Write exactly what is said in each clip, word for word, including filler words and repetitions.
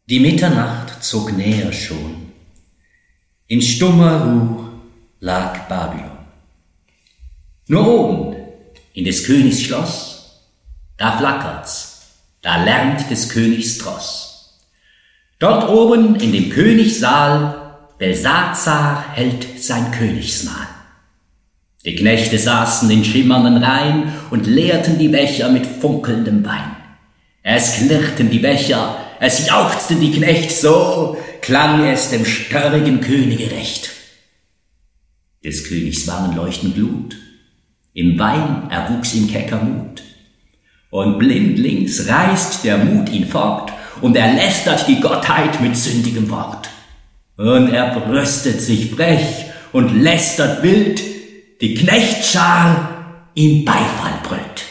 Die Mitternacht zog näher schon, in stummer Ruh lag Babylon. Nur oben, in des Königs Schloss, da flackert's, da lärmt des Königs Tross. Dort oben in dem Königssaal, Belsazar hält sein Königsmahl. Die Knechte saßen in schimmernden Reihen und leerten die Becher mit funkelndem Wein. Es klirrten die Becher, es jauchzten die Knecht, so klang es dem störrigen Könige recht. Des Königs Wangen leuchten Glut, im Wein erwuchs ihm kecker Mut. Und blindlings reißt der Mut ihn fort, und er lästert die Gottheit mit sündigem Wort. Und er brüstet sich frech und lästert wild, die Knechtschar ihm Beifall brüllt.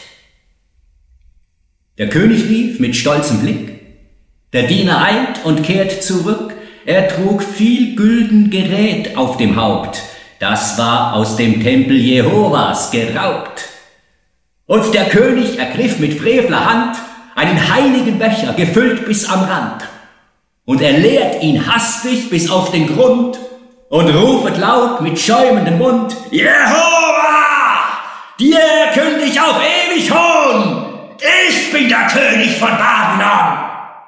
Der König rief mit stolzem Blick, der Diener eilt und kehrt zurück, er trug viel gülden Gerät auf dem Haupt, das war aus dem Tempel Jehovas geraubt. Und der König ergriff mit frevler Hand einen heiligen Becher, gefüllt bis am Rand, und er leert ihn hastig bis auf den Grund und rufet laut mit schäumendem Mund: Jehova, dir künd ich auf ewig Hohn, ich bin der König von Babylon.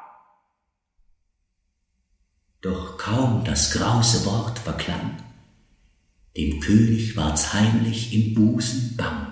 Doch kaum das grause Wort verklang, dem König ward's heimlich im Busen bang.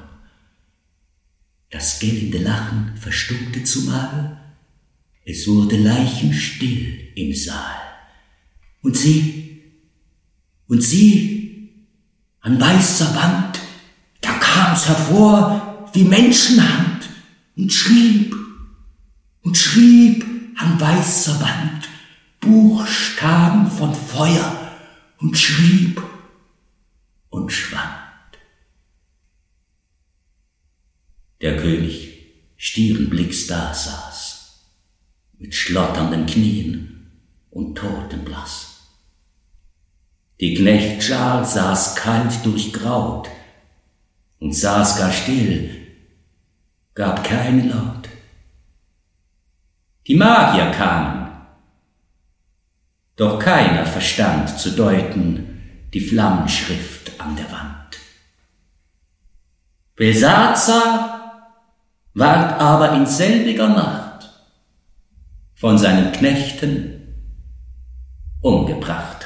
Das gellende Lachen verstummte zumal, es wurde leichenstill im Saal. Und sie, und sie, an weißer Wand, da kam's hervor wie Menschenhand und schrieb, und schrieb an weißer Wand Buchstaben von Feuer und schrieb und schwand. Der König stierenblicks da saß, mit schlotternden Knien und totenblass. Die Knechtschar saß kalt durchgraut und saß gar still, gab keinen Laut. Die Magier kamen, doch keiner verstand zu deuten die Flammenschrift an der Wand. Belsazar ward aber in selbiger Nacht von seinen Knechten umgebracht.